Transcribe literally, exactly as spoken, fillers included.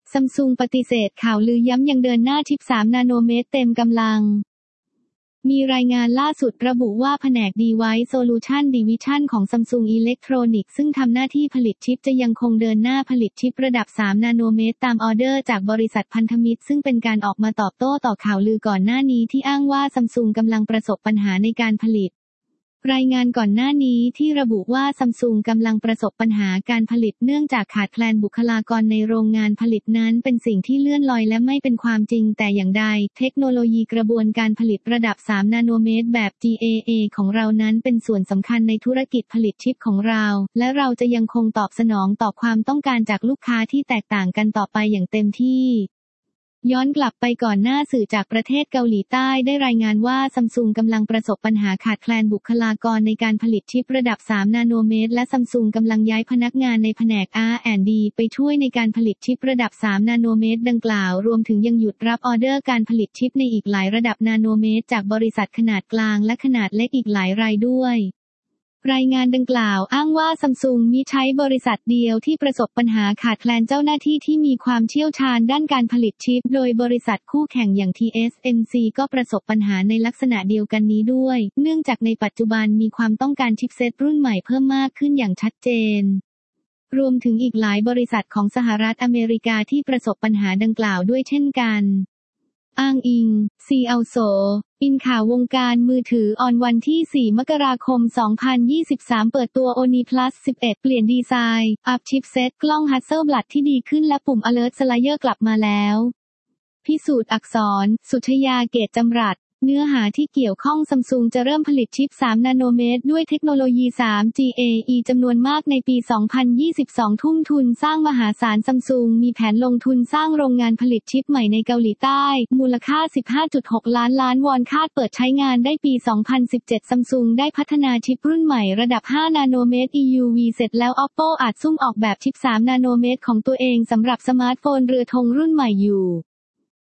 ซัมซุงปฏิเสธข่าวลือย้ำยังเดินหน้าชิปสามนาโนเมตรเต็มกำลังมีรายงานล่าสุดระบุว่าแผนก Device Solution Division ของ Samsung Electronics ซึ่งทำหน้าที่ผลิตชิปจะยังคงเดินหน้าผลิตชิประดับสามนาโนเมตรตามออเดอร์จากบริษัทพันธมิตรซึ่งเป็นการออกมาตอบโต้ต่อข่าวลือก่อนหน้านี้ที่อ้างว่า Samsung กำลังประสบปัญหาในการผลิตรายงานก่อนหน้านี้ที่ระบุว่า Samsung กำลังประสบปัญหาการผลิตเนื่องจากขาดแคลนบุคลากรในโรงงานผลิตนั้นเป็นสิ่งที่เลื่อนลอยและไม่เป็นความจริงแต่อย่างใดเทคโนโลยีกระบวนการผลิตระดับสามนาโนเมตรแบบ จี เอ เอ ของเรานั้นเป็นส่วนสำคัญในธุรกิจผลิตชิปของเราและเราจะยังคงตอบสนองต่อความต้องการจากลูกค้าที่แตกต่างกันต่อไปอย่างเต็มที่ย้อนกลับไปก่อนหน้าสื่อจากประเทศเกาหลีใต้ได้รายงานว่าซัมซุงกำลังประสบปัญหาขาดแคลนบุคลากรในการผลิตชิประดับสามนาโนเมตรและซัมซุงกำลังย้ายพนักงานในแผนก อาร์ แอนด์ ดี ไปช่วยในการผลิตชิประดับสามนาโนเมตรดังกล่าวรวมถึงยังหยุดรับออเดอร์การผลิตชิปในอีกหลายระดับนาโนเมตรจากบริษัทขนาดกลางและขนาดเล็กอีกหลายรายด้วยรายงานดังกล่าวอ้างว่าซัมซุงมิใช่บริษัทเดียวที่ประสบปัญหาขาดแคลนเจ้าหน้าที่ที่มีความเชี่ยวชาญด้านการผลิตชิปโดยบริษัทคู่แข่งอย่าง ที เอส เอ็ม ซี ก็ประสบปัญหาในลักษณะเดียวกันนี้ด้วยเนื่องจากในปัจจุบันมีความต้องการชิปเซตรุ่นใหม่เพิ่มมากขึ้นอย่างชัดเจนรวมถึงอีกหลายบริษัทของสหรัฐอเมริกาที่ประสบปัญหาดังกล่าวด้วยเช่นกันอ้างอิง ซี อัล โซ อินข่าววงการมือถือออนวันที่ สี่ มกราคม สองพันยี่สิบสาม เปิดตัว โอ เอ็น ไอ Plus สิบเอ็ด เปลี่ยนดีไซน์ อัพชิปเซต กล้อง Hasselblad ที่ดีขึ้นและปุ่ม Alert Slider กลับมาแล้ว พิสูจน์อักษร สุชยา เกตจำรัดเนื้อหาที่เกี่ยวข้องซัมซุงจะเริ่มผลิตชิปสามนาโนเมตรด้วยเทคโนโลยี ทรี จี เอ อี จำนวนมากในปี สองพันยี่สิบสอง ทุ่มทุนสร้างมหาศาลซัมซุงมีแผนลงทุนสร้างโรงงานผลิตชิปใหม่ในเกาหลีใต้มูลค่า สิบห้าจุดหก ล้านล้านวอนคาดเปิดใช้งานได้ปี สองพันสิบเจ็ด ซัมซุงได้พัฒนาชิปรุ่นใหม่ระดับ ห้า นาโนเมตร อี ยู วี เสร็จแล้ว Oppo อาจซุ่มออกแบบชิป สาม นาโนเมตรของตัวเองสำหรับสมาร์ทโฟนเรือธงรุ่นใหม่อยู่